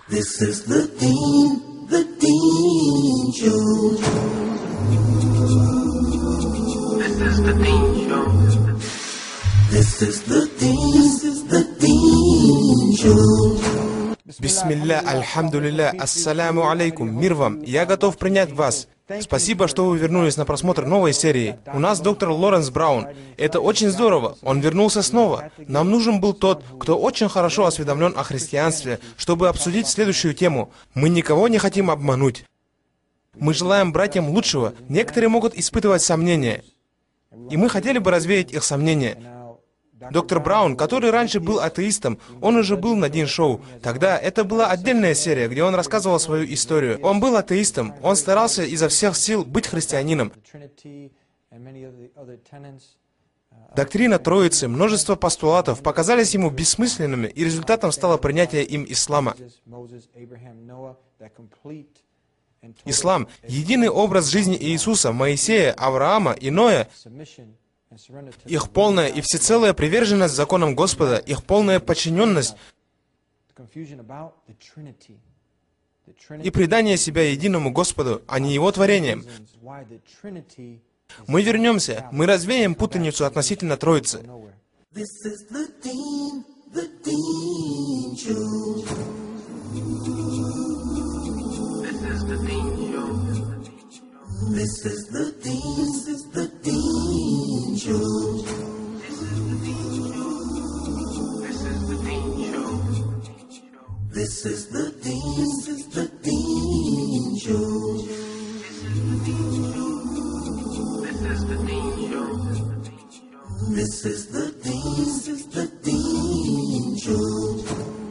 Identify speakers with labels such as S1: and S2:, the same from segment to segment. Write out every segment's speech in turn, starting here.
S1: This is the Dean Show. This is the Dean Show. This is the Dean Show.
S2: Бисмилля, альхамдулилля, ассаляму алейкум, мир вам, я готов принять вас. Спасибо, что вы вернулись на просмотр новой серии. У нас доктор Лоренс Браун. Это очень здорово, он вернулся снова. Нам нужен был тот, кто очень хорошо осведомлен о христианстве, чтобы обсудить следующую тему. Мы никого не хотим обмануть. Мы желаем братьям лучшего. Некоторые могут испытывать сомнения. И мы хотели бы развеять их сомнения. Доктор Браун, который раньше был атеистом, он уже был на Дин Шоу. Тогда это была отдельная серия, где он рассказывал свою историю. Он был атеистом, он старался изо всех сил быть христианином. Доктрина Троицы, множество постулатов показались ему бессмысленными, и результатом стало принятие им ислама. Ислам — единый образ жизни Иисуса, Моисея, Авраама и Ноя. Их полная и всецелая приверженность законам Господа, их полная подчиненность и предание себя единому Господу, а не Его творениям. Мы вернемся, мы развеем путаницу относительно Троицы.
S1: This is the Dean Show. This is the Dean Show. This is the Dean Show. This is the Dean Show.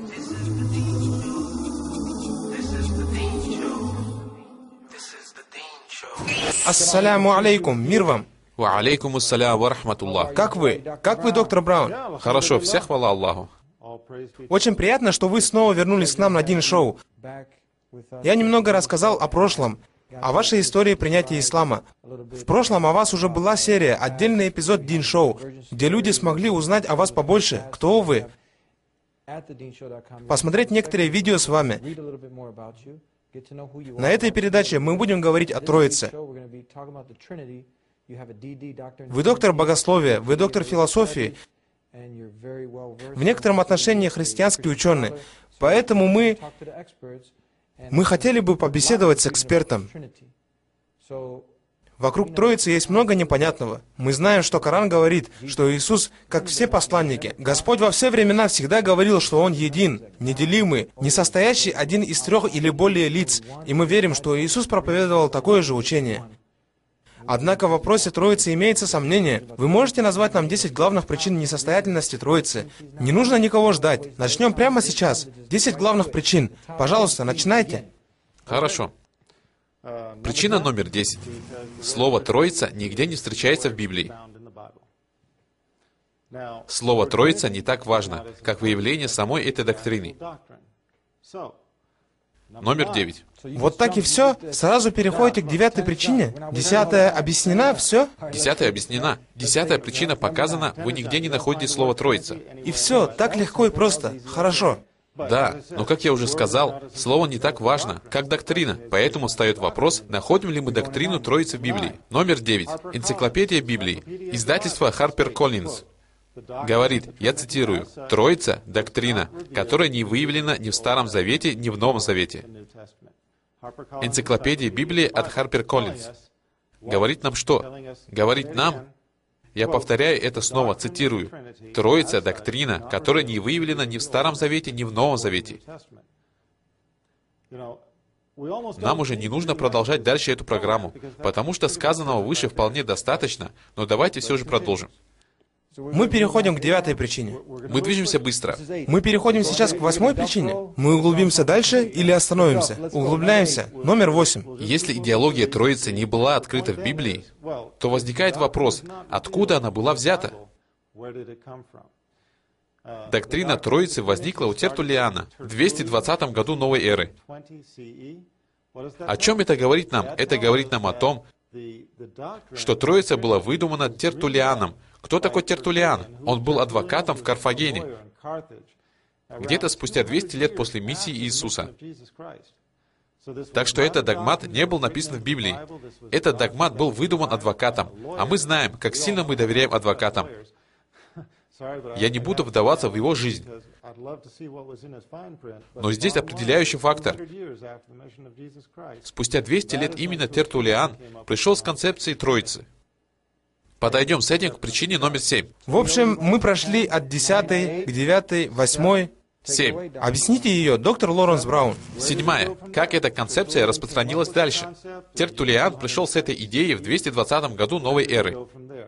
S2: Ассаляму алейкум, мир вам.
S3: Ва алейкум ассалям ва рахматуллах.
S2: Как вы? Как вы, доктор Браун?
S3: Хорошо, всех хвала Аллаху.
S2: Очень приятно, что вы снова вернулись к нам на Дин Шоу. Я немного рассказал о прошлом, о вашей истории принятия ислама. В прошлом о вас уже была серия, отдельный эпизод Дин Шоу, где люди смогли узнать о вас побольше, кто вы, посмотреть некоторые видео с вами. На этой передаче мы будем говорить о Троице. Вы доктор богословия, вы доктор философии, в некотором отношении христианский ученый, поэтому мы хотели бы побеседовать с экспертом. Вокруг Троицы есть много непонятного. Мы знаем, что Коран говорит, что Иисус, как все посланники, Господь во все времена всегда говорил, что Он един, неделимый, не состоящий один из трех или более лиц, и мы верим, что Иисус проповедовал такое же учение. Однако в вопросе Троицы имеется сомнение. Вы можете назвать нам 10 главных причин несостоятельности Троицы? Не нужно никого ждать. Начнем прямо сейчас. 10 главных причин. Пожалуйста, начинайте.
S3: Хорошо. Причина номер 10. Слово «троица» нигде не встречается в Библии. Слово «троица» не так важно, как выявление самой этой доктрины. Номер 9.
S2: Вот так и все? Сразу переходите к 9-й причине? 10-я объяснена, все?
S3: 10-я объяснена. 10-я причина показана, вы нигде не находите слово «троица».
S2: И все, так легко и просто. Хорошо.
S3: Да, но, как я уже сказал, слово не так важно, как доктрина. Поэтому встает вопрос, находим ли мы доктрину Троицы в Библии. Номер 9. Энциклопедия Библии. Издательство HarperCollins. Говорит, я цитирую, «Троица — доктрина, которая не выявлена ни в Старом Завете, ни в Новом Завете». Энциклопедия Библии от HarperCollins. Говорит нам что? Говорит нам, я повторяю это снова, цитирую, «Троица — доктрина, которая не выявлена ни в Старом Завете, ни в Новом Завете». Нам уже не нужно продолжать дальше эту программу, потому что сказанного выше вполне достаточно, но давайте все же продолжим.
S2: Мы переходим к 9-й причине.
S3: Мы движемся быстро.
S2: Мы переходим сейчас к 8-й причине. Мы углубимся дальше или остановимся? Углубляемся. Номер 8.
S3: Если идеология Троицы не была открыта в Библии, то возникает вопрос, откуда она была взята? Доктрина Троицы возникла у Тертуллиана в 220 году новой эры. О чем это говорит нам? Это говорит нам о том, что Троица была выдумана Тертуллианом. Кто такой Тертуллиан? Он был адвокатом в Карфагене. где-то спустя 200 лет после миссии Иисуса. Так что этот догмат не был написан в Библии. Этот догмат был выдуман адвокатом, а мы знаем, как сильно мы доверяем адвокатам. Я не буду вдаваться в его жизнь. Но здесь определяющий фактор. Спустя 200 лет именно Тертуллиан пришел с концепцией Троицы. Подойдем с этим к причине номер 7.
S2: В общем, мы прошли от 10 к 9, 8.
S3: 7.
S2: Объясните ее, доктор Лоренс Браун.
S3: 7. Как эта концепция распространилась дальше? Тертуллиан пришел с этой идеей в 220 году новой эры.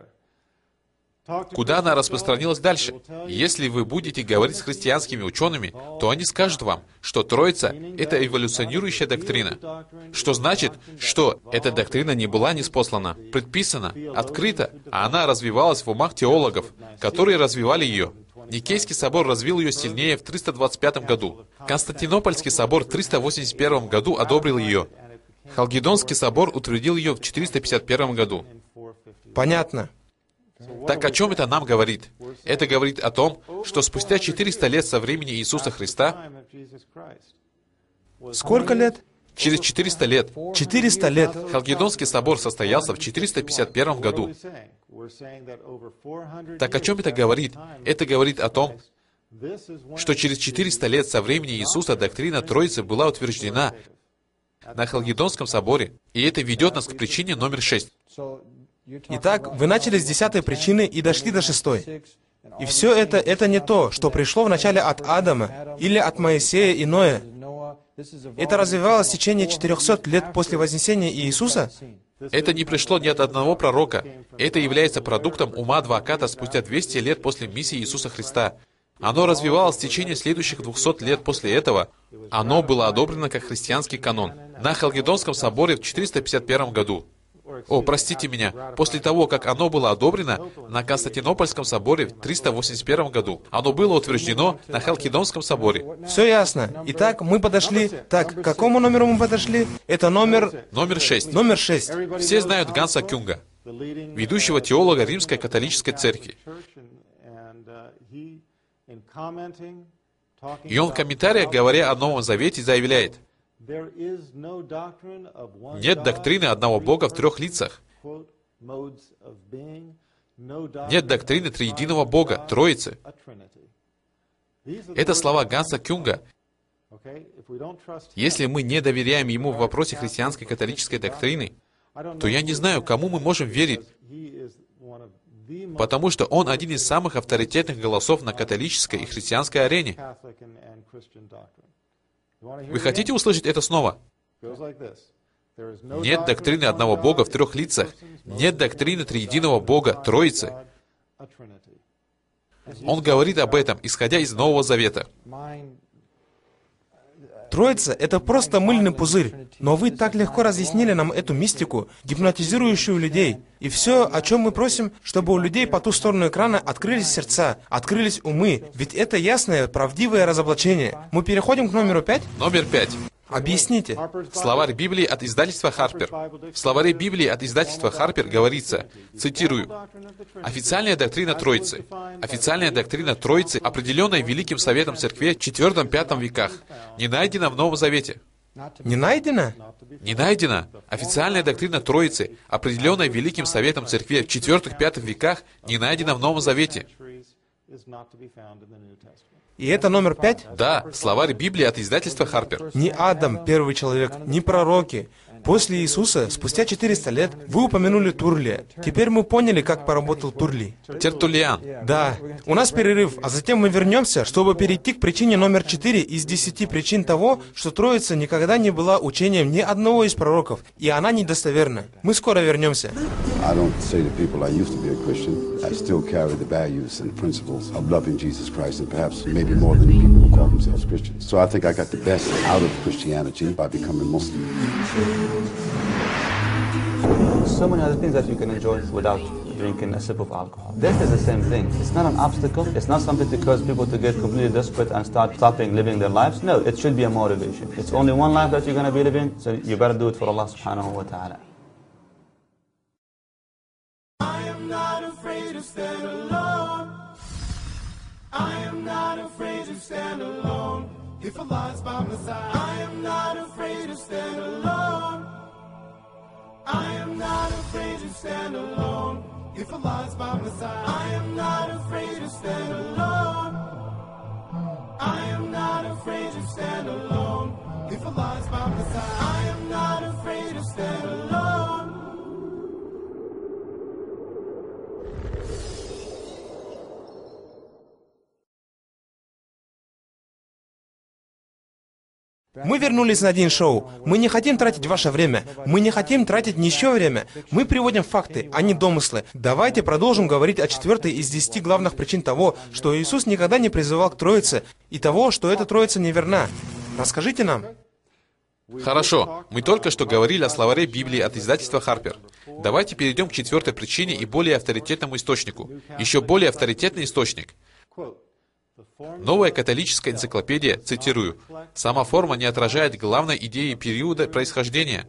S3: Куда она распространилась дальше? Если вы будете говорить с христианскими учеными, то они скажут вам, что Троица — это эволюционирующая доктрина. Что значит, что эта доктрина не была ниспослана, предписана, открыта, а она развивалась в умах теологов, которые развивали ее. Никейский собор развил ее сильнее в 325 году. Константинопольский собор в 381 году одобрил ее. Халкидонский собор утвердил ее в 451 году.
S2: Понятно.
S3: Так о чем это нам говорит? Это говорит о том, что спустя 400 лет со времени Иисуса Христа,
S2: Сколько лет?
S3: через 400 лет,
S2: 400 лет.
S3: Халкидонский собор состоялся в 451 году. Так о чем это говорит? Это говорит о том, что через 400 лет со времени Иисуса доктрина Троицы была утверждена на Халкидонском соборе, и это ведет нас к причине номер 6.
S2: Итак, вы начали с 10 причины и дошли до 6. И все это не то, что пришло вначале от Адама или от Моисея и Ноя. Это развивалось в течение 400 лет после вознесения Иисуса?
S3: Это не пришло ни от одного пророка. Это является продуктом ума адвоката спустя 200 лет после миссии Иисуса Христа. Оно развивалось в течение следующих 200 лет после этого. Оно было одобрено как христианский канон на Халкидонском соборе в 451 году. О, простите меня, после того, как оно было одобрено на Константинопольском соборе в 381 году, оно было утверждено на Халкидонском соборе.
S2: Все ясно. Итак, мы подошли... Так, к какому номеру мы подошли? Это номер...
S3: Номер 6.
S2: Номер 6.
S3: Все знают Ганса Кюнга, ведущего теолога Римской католической церкви. И он в комментариях, говоря о Новом Завете, заявляет: нет доктрины одного Бога в трех лицах. Нет доктрины триединого Бога, Троицы. Это слова Ганса Кюнга. Если мы не доверяем ему в вопросе христианской католической доктрины, то я не знаю, кому мы можем верить, потому что он один из самых авторитетных голосов на католической и христианской арене. Вы хотите услышать это снова? Нет доктрины одного Бога в трех лицах. Нет доктрины триединого Бога, Троицы. Он говорит об этом, исходя из Нового Завета.
S2: Троица — это просто мыльный пузырь, но вы так легко разъяснили нам эту мистику, гипнотизирующую людей. И все, о чем мы просим, чтобы у людей по ту сторону экрана открылись сердца, открылись умы, ведь это ясное, правдивое разоблачение. Мы переходим к номеру 5?
S3: Номер 5.
S2: Объясните.
S3: Словарь Библии от издательства Харпер. В словаре Библии от издательства Харпер говорится, цитирую: «Официальная доктрина Троицы. Официальная доктрина Троицы, определенная Великим Советом Церкви в IV-V веках, не найдена в Новом Завете».
S2: Не найдено?
S3: Не найдена. Официальная доктрина Троицы, определенная Великим Советом Церкви в IV-V веках, не найдена в Новом Завете.
S2: И это номер 5?
S3: Да, словарь Библии от издательства Харпер.
S2: Ни Адам, первый человек, ни пророки. После Иисуса, спустя 400 лет, вы упомянули Турлия. Теперь мы поняли, как поработал Турлий.
S3: Тертуллиан.
S2: Да. У нас перерыв, а затем мы вернемся, чтобы перейти к причине номер 4 из 10 причин того, что Троица никогда не была учением ни одного из пророков, и она недостоверна. Мы скоро вернемся.
S4: I don't say to people I used to be a Christian. I still carry the values and principles of loving Jesus Christ, and perhaps maybe more than people who call themselves Christians. So I think I got the best out of Christianity by becoming Muslim.
S5: So many other things that you can enjoy without drinking a sip of alcohol. This is the same thing. It's not an obstacle. It's not something to cause people to get completely desperate and start stopping living their lives. No, it should be a motivation. It's only one life that you're going to be living, so you better do it for Allah subhanahu wa ta'ala.
S1: I am not afraid to stand alone. I am not afraid to stand alone. If Allah's by my side, I am not afraid to stand alone. I am not afraid to stand alone. If Allah's by my side, I am not afraid to stand alone. I am not afraid to stand alone. If Allah's by my side, I am not afraid to stand alone.
S2: Мы вернулись на день шоу. Мы не хотим тратить ваше время. Мы не хотим тратить ничье время. Мы приводим факты, а не домыслы. Давайте продолжим говорить о 4 из 10 главных причин того, что Иисус никогда не призывал к Троице, и того, что эта Троица неверна. Расскажите нам.
S3: Хорошо, мы только что говорили о словаре Библии от издательства Харпер. Давайте перейдем к 4 причине и более авторитетному источнику. Еще более авторитетный источник. Новая католическая энциклопедия, цитирую, «Сама форма не отражает главной идеи периода происхождения».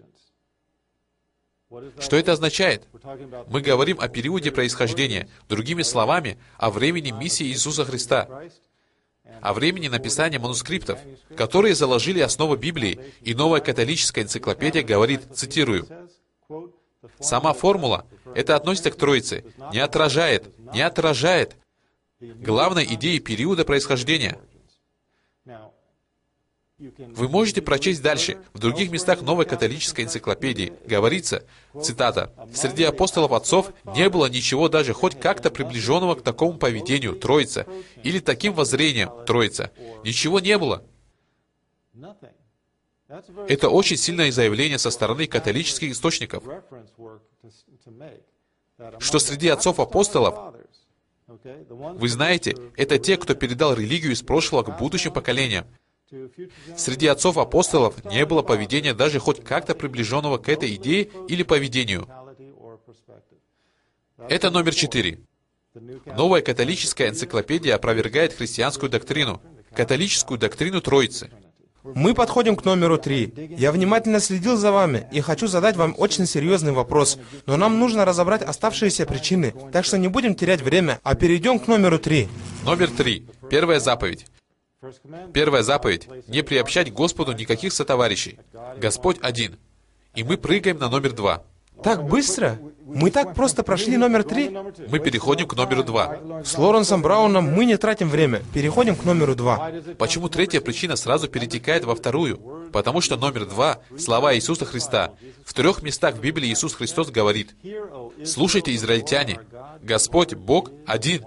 S3: Что это означает? Мы говорим о периоде происхождения, другими словами, о времени миссии Иисуса Христа, о времени написания манускриптов, которые заложили основу Библии, и новая католическая энциклопедия говорит, цитирую, «Сама формула, это относится к Троице, не отражает главной идеи периода происхождения». Вы можете прочесть дальше. В других местах новой католической энциклопедии говорится, цитата, «Среди апостолов отцов не было ничего даже хоть как-то приближенного к такому поведению Троица или таким воззрениям Троица. Ничего не было». Это очень сильное заявление со стороны католических источников, что среди отцов-апостолов, вы знаете, это те, кто передал религию из прошлого к будущим поколениям. Среди отцов-апостолов не было поведения даже хоть как-то приближенного к этой идее или поведению. Это номер 4. Новая католическая энциклопедия опровергает христианскую доктрину, католическую доктрину Троицы.
S2: Мы подходим к номеру 3. Я внимательно следил за вами и хочу задать вам очень серьезный вопрос, но нам нужно разобрать оставшиеся причины, так что не будем терять время, а перейдем к номеру 3.
S3: Номер 3. Первая заповедь. Первая заповедь — не приобщать к Господу никаких сотоварищей. Господь один. И мы прыгаем на номер 2.
S2: Так быстро? Мы так просто прошли номер 3?
S3: Мы переходим к номеру 2.
S2: С Лоренсом Брауном мы не тратим время. Переходим к номеру 2.
S3: Почему третья причина сразу перетекает во вторую? Потому что номер 2 — слова Иисуса Христа. В 3 местах в Библии Иисус Христос говорит, «Слушайте, израильтяне, Господь, Бог, один».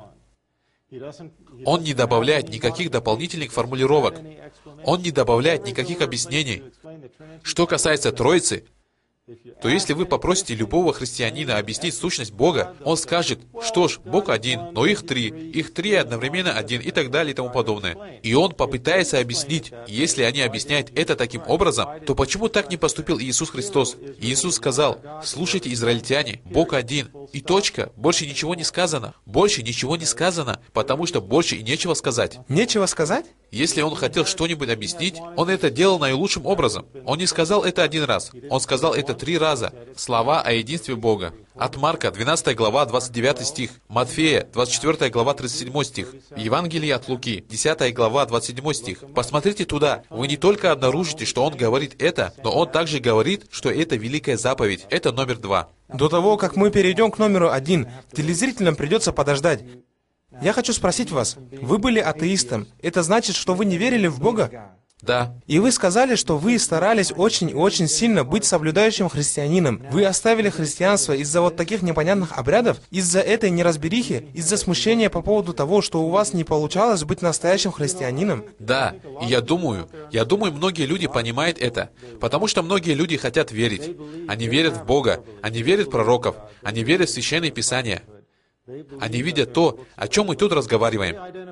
S3: Он не добавляет никаких дополнительных формулировок. Он не добавляет никаких объяснений. Что касается Троицы, то если вы попросите любого христианина объяснить сущность Бога, он скажет, что ж, Бог один, но их три одновременно один и так далее и тому подобное. И он попытается объяснить. Если они объясняют это таким образом, то почему так не поступил Иисус Христос? Иисус сказал, слушайте, израильтяне, Бог один. И точка. Больше ничего не сказано. Больше ничего не сказано, потому что больше и нечего сказать.
S2: Нечего сказать?
S3: Если он хотел что-нибудь объяснить, он это делал наилучшим образом. Он не сказал это один раз. Он сказал это 3 раза. Слова о единстве Бога. От Марка, 12 глава, 29 стих. Матфея, 24 глава, 37 стих. Евангелие от Луки, 10 глава, 27 стих. Посмотрите туда. Вы не только обнаружите, что он говорит это, но он также говорит, что это великая заповедь. Это номер 2.
S2: До того, как мы перейдем к номеру 1, телезрителям придется подождать. Я хочу спросить вас, вы были атеистом. Это значит, что вы не верили в Бога?
S3: Да.
S2: И вы сказали, что вы старались очень и очень сильно быть соблюдающим христианином. Вы оставили христианство из-за вот таких непонятных обрядов, из-за этой неразберихи, из-за смущения по поводу того, что у вас не получалось быть настоящим христианином.
S3: Да, и я думаю, многие люди понимают это, потому что многие люди хотят верить. Они верят в Бога, они верят в пророков, они верят в Священное Писание. Они видят то, о чем мы тут разговариваем.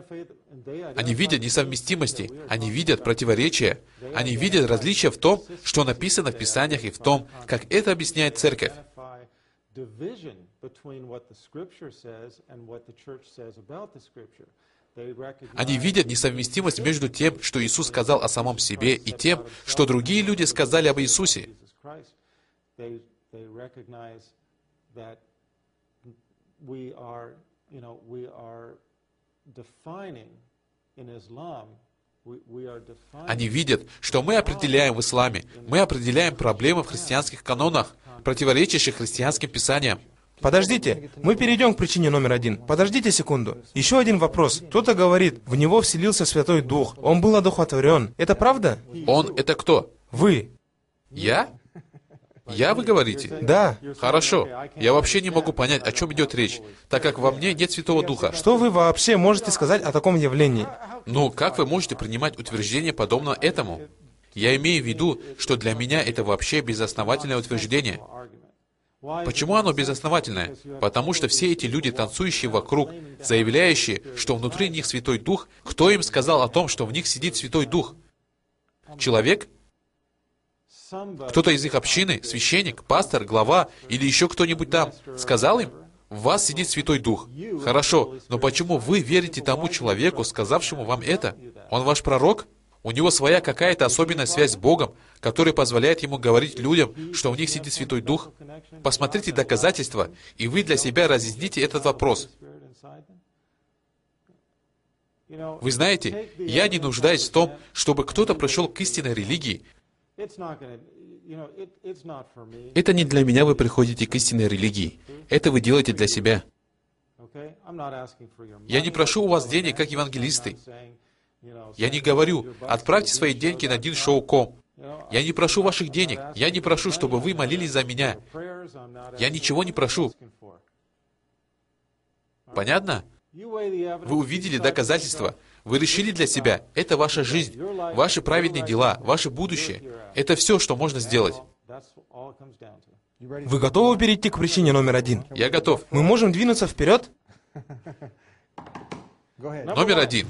S3: Они видят несовместимости, они видят противоречия, они видят различия в том, что написано в Писаниях, и в том, как это объясняет Церковь. Они видят несовместимость между тем, что Иисус сказал о самом себе, и тем, что другие люди сказали об Иисусе. Они видят, что мы определяем в исламе, мы определяем проблемы в христианских канонах, противоречащих христианским писаниям.
S2: Подождите, мы перейдем к причине номер один. Подождите секунду. Еще один вопрос. Кто-то говорит, в него вселился Святой Дух, он был одухотворен. Это правда?
S3: Он — это кто?
S2: Вы.
S3: Я? Я, вы говорите?
S2: Да.
S3: Хорошо. Я вообще не могу понять, о чем идет речь, так как во мне нет Святого Духа.
S2: Что вы вообще можете сказать о таком явлении?
S3: Ну, как вы можете принимать утверждение подобно этому? Я имею в виду, что для меня это вообще безосновательное утверждение. Почему оно безосновательное? Потому что все эти люди, танцующие вокруг, заявляющие, что внутри них Святой Дух, кто им сказал о том, что в них сидит Святой Дух? Человек? Кто-то из их общины, священник, пастор, глава или еще кто-нибудь там сказал им, в вас сидит Святой Дух. Хорошо, но почему вы верите тому человеку, сказавшему вам это? Он ваш пророк? У него своя какая-то особенная связь с Богом, которая позволяет ему говорить людям, что в них сидит Святой Дух? Посмотрите доказательства, и вы для себя разъясните этот вопрос. Вы знаете, я не нуждаюсь в том, чтобы кто-то пришел к истинной религии. Это не для меня вы приходите к истинной религии. Это вы делаете для себя. Я не прошу у вас денег, как евангелисты. Я не говорю, отправьте свои деньги на dinshow.com. Я не прошу ваших денег. Я не прошу, чтобы вы молились за меня. Я ничего не прошу. Понятно? Вы увидели доказательства. Вы решили для себя, это ваша жизнь, ваши праведные дела, ваше будущее. Это все, что можно сделать.
S2: Вы готовы перейти к причине номер один?
S3: Я готов.
S2: Мы можем двинуться вперед?
S3: Номер один.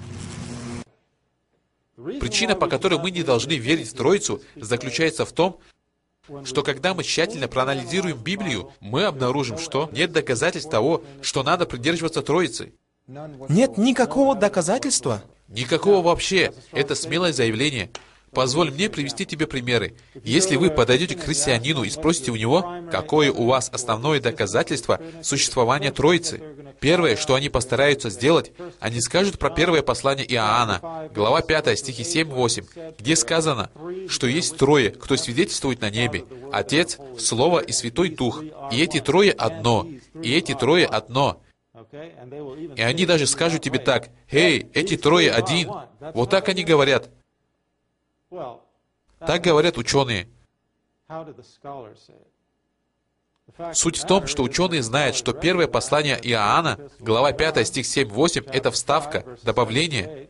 S3: Причина, по которой мы не должны верить в Троицу, заключается в том, что когда мы тщательно проанализируем Библию, мы обнаружим, что нет доказательств того, что надо придерживаться Троицы.
S2: Нет никакого доказательства?
S3: Никакого вообще. Это смелое заявление. Позволь мне привести тебе примеры. Если вы подойдете к христианину и спросите у него, какое у вас основное доказательство существования Троицы, первое, что они постараются сделать, они скажут про первое послание Иоанна, глава 5, стихи 7-8, где сказано, что есть трое, кто свидетельствует на небе, Отец, Слово и Святой Дух, и эти трое одно, и эти трое одно. И они даже скажут тебе так, «Эй, эти трое один». Вот так они говорят. Так говорят ученые. Суть в том, что ученые знают, что первое послание Иоанна, глава 5, стих 7-8, это вставка, добавление.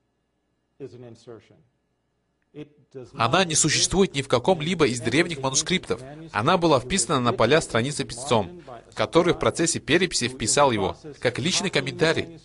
S3: Она не существует ни в каком-либо из древних манускриптов. Она была вписана на поля страницы писцом, который в процессе переписи вписал его, как личный комментарий.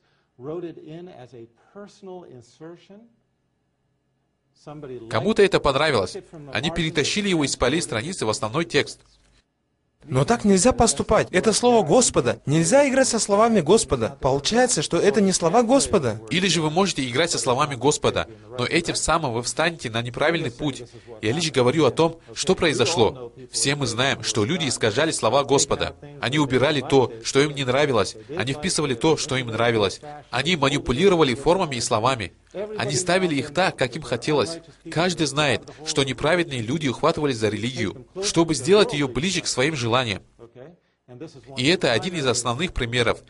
S3: Кому-то это понравилось. Они перетащили его из полей страницы в основной текст.
S2: Но так нельзя поступать. Это слово Господа. Нельзя играть со словами Господа. Получается, что это не слова Господа.
S3: Или же вы можете играть со словами Господа, но этим самым вы встанете на неправильный путь. Я лишь говорю о том, что произошло. Все мы знаем, что люди искажали слова Господа. Они убирали то, что им не нравилось. Они вписывали то, что им нравилось. Они манипулировали формами и словами. Они ставили их так, как им хотелось. Каждый знает, что неправедные люди ухватывались за религию, чтобы сделать ее ближе к своим желаниям. И это один из основных примеров.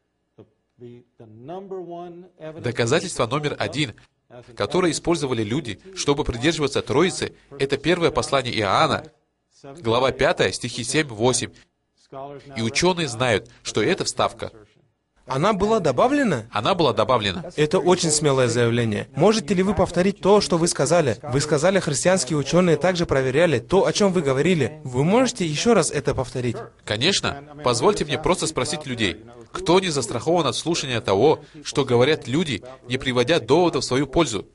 S3: Доказательство номер один, которое использовали люди, чтобы придерживаться Троицы, это первое послание Иоанна, глава 5, стихи 7-8. И ученые знают, что это вставка.
S2: Она была добавлена?
S3: Она была добавлена.
S2: Это очень смелое заявление. Можете ли вы повторить то, что вы сказали? Вы сказали, христианские ученые также проверяли то, о чем вы говорили. Вы можете еще раз это повторить?
S3: Конечно. Позвольте мне просто спросить людей, кто не застрахован от слушания того, что говорят люди, не приводя доводов в свою пользу?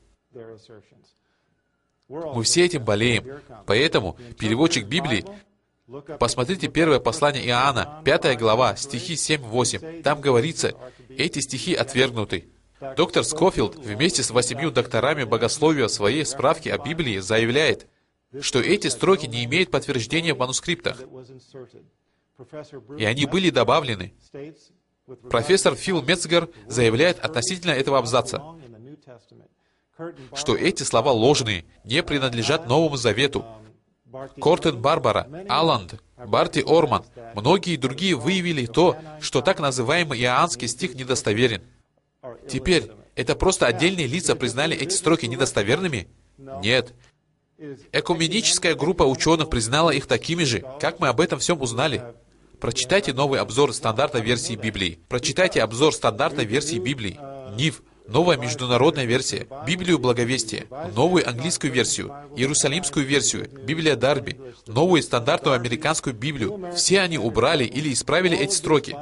S3: Мы все этим болеем. Поэтому переводчик Библии, посмотрите первое послание Иоанна, 5 глава, стихи 7-8. Там говорится, эти стихи отвергнуты. Доктор Скофилд вместе с 8 докторами богословия в своей справке о Библии заявляет, что эти строки не имеют подтверждения в манускриптах, и они были добавлены. Профессор Фил Мецгер заявляет относительно этого абзаца. что эти слова ложные, не принадлежат Новому Завету. Кортен Барбара, Алланд, Барти Орман, многие другие выявили то, что так называемый иоаннский стих недостоверен. Теперь, это просто отдельные лица признали эти строки недостоверными? Нет. Экуменическая группа ученых признала их такими же. Как мы об этом всем узнали? Прочитайте новый обзор стандартной версии Библии. Прочитайте обзор стандартной версии Библии. НИВ, новая международная версия, Библию Благовестия, новую английскую версию, Иерусалимскую версию, Библия Дарби, новую стандартную американскую Библию. Все они убрали или исправили эти строки.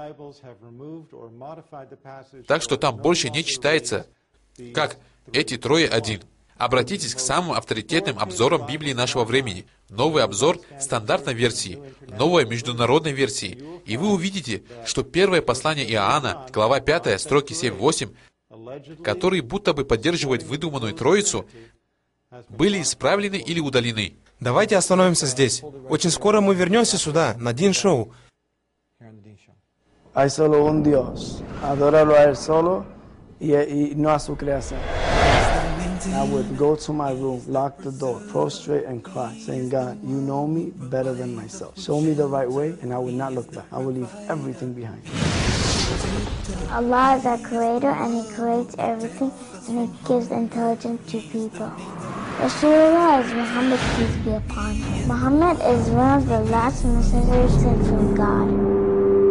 S3: Так что там больше не читается, как «эти трое один». Обратитесь к самым авторитетным обзорам Библии нашего времени. Новый обзор стандартной версии, новой международной версии. И вы увидите, что первое послание Иоанна, глава 5, строки 7-8, которые будто бы поддерживают выдуманную Троицу, были исправлены или удалены.
S2: Давайте остановимся здесь. Очень скоро мы вернемся сюда, на Дин Шоу.
S6: Hay solo un Dios. Adóralo a Él solo y no a su creación. I would go to my room, lock the door, prostrate and cry, saying, God, you know me better than myself. Show me the right way, and I will not look back. I will leave everything behind.
S7: Allah is our creator, and He creates everything, and He gives intelligence to people. Rasulullah is Muhammad, peace be upon him. Muhammad is one of the last messengers sent from God.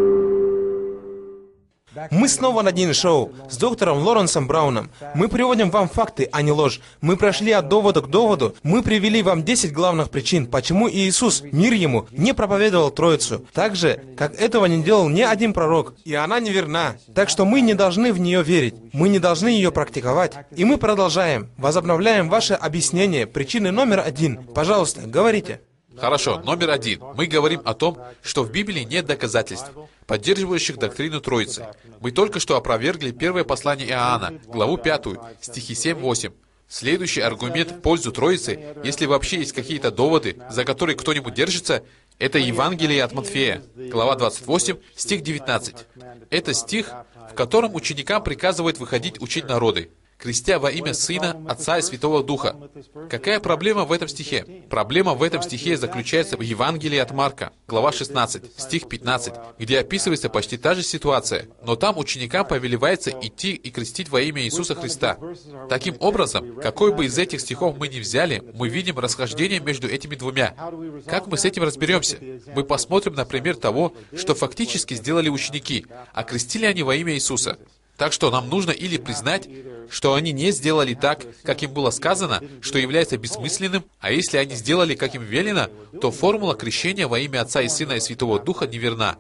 S2: Мы снова на Дин Шоу с доктором Лоренсом Брауном. Мы приводим вам факты, а не ложь. Мы прошли от довода к доводу. Мы привели вам 10 главных причин, почему Иисус, мир Ему, не проповедовал Троицу. Так же, как этого не делал ни один пророк. И она неверна. Так что мы не должны в нее верить. Мы не должны ее практиковать. И мы продолжаем. Возобновляем ваше объяснение причины номер 1. Пожалуйста, говорите.
S3: Хорошо, номер 1. Мы говорим о том, что в Библии нет доказательств, поддерживающих доктрину Троицы. Мы только что опровергли первое послание Иоанна, главу 5, стихи 7-8. Следующий аргумент в пользу Троицы, если вообще есть какие-то доводы, за которые кто-нибудь держится, это Евангелие от Матфея, глава 28, стих 19. Это стих, в котором ученикам приказывают выходить учить народы, крестя во имя Сына, Отца и Святого Духа. Какая проблема в этом стихе? Проблема в этом стихе заключается в Евангелии от Марка, глава 16, стих 15, где описывается почти та же ситуация, но там ученикам повелевается идти и крестить во имя Иисуса Христа. Таким образом, какой бы из этих стихов мы ни взяли, мы видим расхождение между этими двумя. Как мы с этим разберемся? Мы посмотрим на пример того, что фактически сделали ученики, а крестили они во имя Иисуса. Так что нам нужно или признать, что они не сделали так, как им было сказано, что является бессмысленным, а если они сделали, как им велено, то формула крещения во имя Отца и Сына и Святого Духа неверна.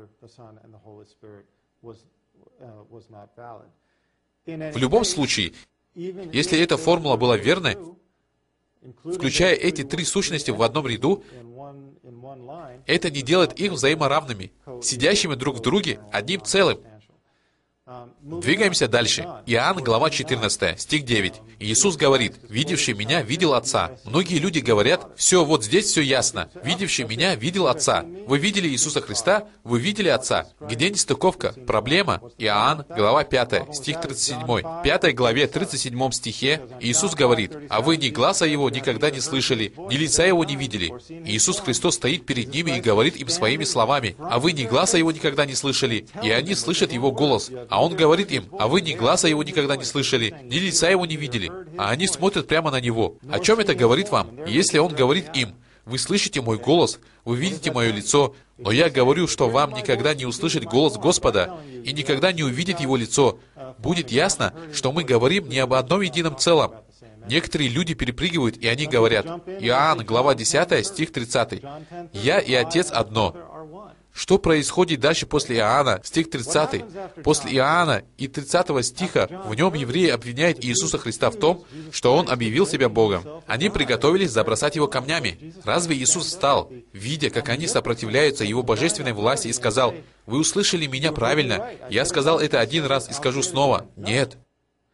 S3: В любом случае, если эта формула была верной, включая эти три сущности в одном ряду, это не делает их взаиморавными, сидящими друг в друге одним целым. Двигаемся дальше. Иоанн, глава 14, стих 9. Иисус говорит: «Видевший Меня, видел Отца». Многие люди говорят: «Все, вот здесь все ясно. Видевший Меня, видел Отца». Вы видели Иисуса Христа? Вы видели Отца? Где нестыковка? Проблема? Иоанн, глава 5, стих 37. В 5 главе 37 стихе Иисус говорит: «А вы ни гласа Его никогда не слышали, ни лица Его не видели». Иисус Христос стоит перед ними и говорит им своими словами: «А вы ни гласа Его никогда не слышали». И они слышат Его голос. А Он говорит им: «А вы ни гласа Его никогда не слышали, ни лица Его не видели». А они смотрят прямо на Него. О чем это говорит вам? Если Он говорит им: «Вы слышите Мой голос, вы видите Мое лицо, но я говорю, что вам никогда не услышать голос Господа и никогда не увидеть Его лицо», будет ясно, что мы говорим не об одном едином целом. Некоторые люди перепрыгивают, и они говорят. Иоанн, глава 10, стих 30. «Я и Отец одно». Что происходит дальше после Иоанна, стих 30? После Иоанна и 30 стиха в нем евреи обвиняют Иисуса Христа в том, что Он объявил себя Богом. Они приготовились забросать Его камнями. Разве Иисус встал, видя, как они сопротивляются Его божественной власти, и сказал: «Вы услышали Меня правильно, я сказал это один раз и скажу снова»? Нет.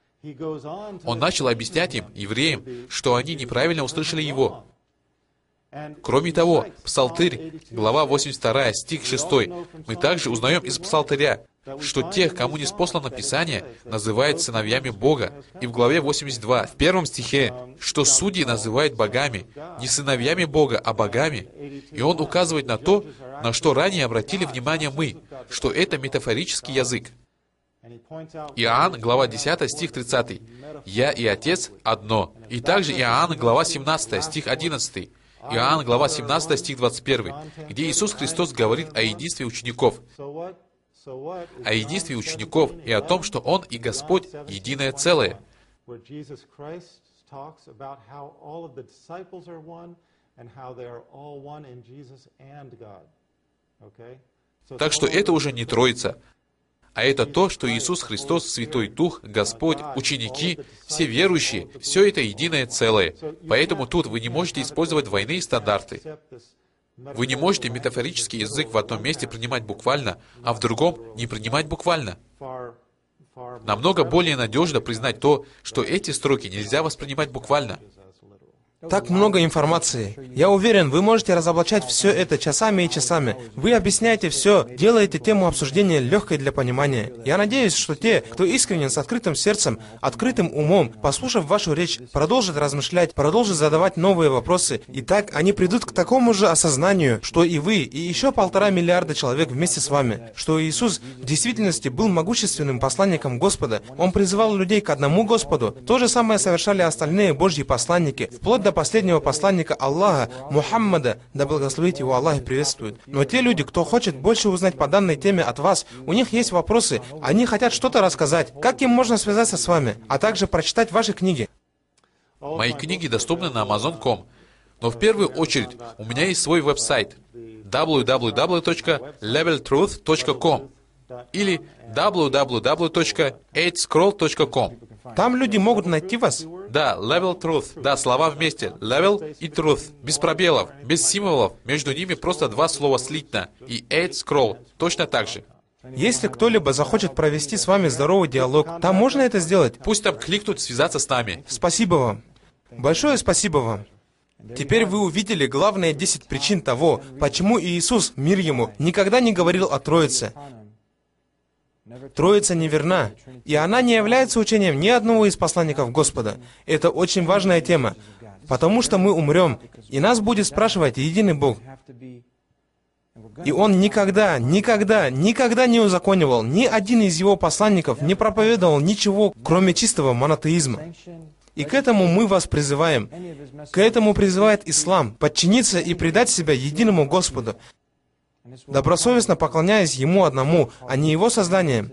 S3: Он начал объяснять им, евреям, что они неправильно услышали Его. Кроме того, Псалтырь, глава 82, стих 6, мы также узнаем из Псалтыря, что тех, кому ниспослано Писание, называют сыновьями Бога. И в главе 82, в 1 стихе, что судьи называют богами, не сыновьями Бога, а богами. И он указывает на то, на что ранее обратили внимание мы, что это метафорический язык. Иоанн, глава 10, стих 30. «Я и Отец одно». И также Иоанн, глава 17, стих 11. Иоанн, глава 17, стих 21, где Иисус Христос говорит о единстве учеников. О единстве учеников и о том, что Он и Господь — единое целое. Так что это уже не Троица, а это то, что Иисус Христос, Святой Дух, Господь, ученики, все верующие, все это единое целое. Поэтому тут вы не можете использовать двойные стандарты. Вы не можете метафорический язык в одном месте принимать буквально, а в другом не принимать буквально. Намного более надежно признать то, что эти строки нельзя воспринимать буквально.
S2: Так много информации. Я уверен, вы можете разоблачать все это часами и часами. Вы объясняете все, делаете тему обсуждения легкой для понимания. Я надеюсь, что те, кто искренен с открытым сердцем, открытым умом, послушав вашу речь, продолжат размышлять, продолжат задавать новые вопросы. И так они придут к такому же осознанию, что и вы, и еще 1,5 миллиарда человек вместе с вами, что Иисус в действительности был могущественным посланником Господа. Он призывал людей к одному Господу. То же самое совершали остальные Божьи посланники, вплоть до последнего посланника Аллаха, Мухаммада, да благословит его Аллах и приветствует. Но те люди, кто хочет больше узнать по данной теме от вас, у них есть вопросы, они хотят что-то рассказать, как им можно связаться с вами, а также прочитать ваши книги.
S3: Мои книги доступны на Amazon.com, но в первую очередь у меня есть свой веб-сайт www.leveltruth.com или www.8scroll.com.
S2: Там люди могут найти вас.
S3: Да, Level Truth. Да, слова вместе. Level и Truth. Без пробелов, без символов. Между ними просто два слова слитно. И 8 Scroll. Точно так же.
S2: Если кто-либо захочет провести с вами здоровый диалог, там можно это сделать?
S3: Пусть там кликнут «Связаться с нами».
S2: Спасибо вам. Большое спасибо вам. Теперь вы увидели главные 10 причин того, почему Иисус, мир Ему, никогда не говорил о Троице. Троица неверна, и она не является учением ни одного из посланников Господа. Это очень важная тема, потому что мы умрем, и нас будет спрашивать единый Бог. И Он никогда не узаконивал, ни один из Его посланников не проповедовал ничего, кроме чистого монотеизма. И к этому мы вас призываем. К этому призывает ислам, подчиниться и предать себя единому Господу, добросовестно поклоняясь Ему одному, а не Его созданиям.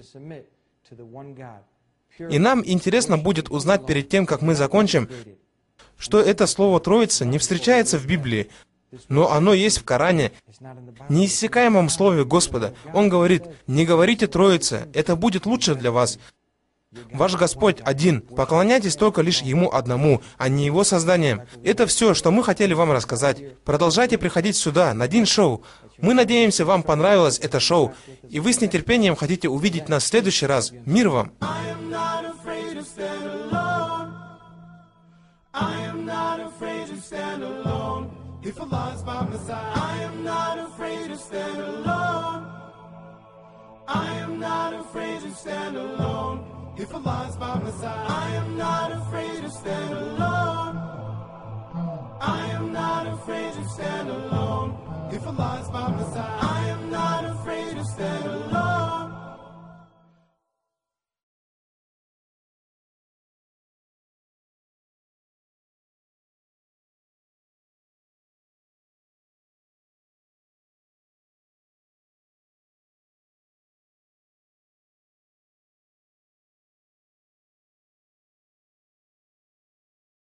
S2: И нам интересно будет узнать перед тем, как мы закончим, что это слово «Троица» не встречается в Библии, но оно есть в Коране, неиссякаемом слове Господа. Он говорит: «Не говорите Троица, это будет лучше для вас». Ваш Господь один. Поклоняйтесь только лишь Ему одному, а не Его созданиям. Это все, что мы хотели вам рассказать. Продолжайте приходить сюда, на Дин Шоу. Мы надеемся, вам понравилось это шоу, и вы с нетерпением хотите увидеть нас в следующий раз. Мир вам!
S1: If Allah's by my side, I am not afraid to stand alone. I am not afraid to stand alone. If Allah's by my side,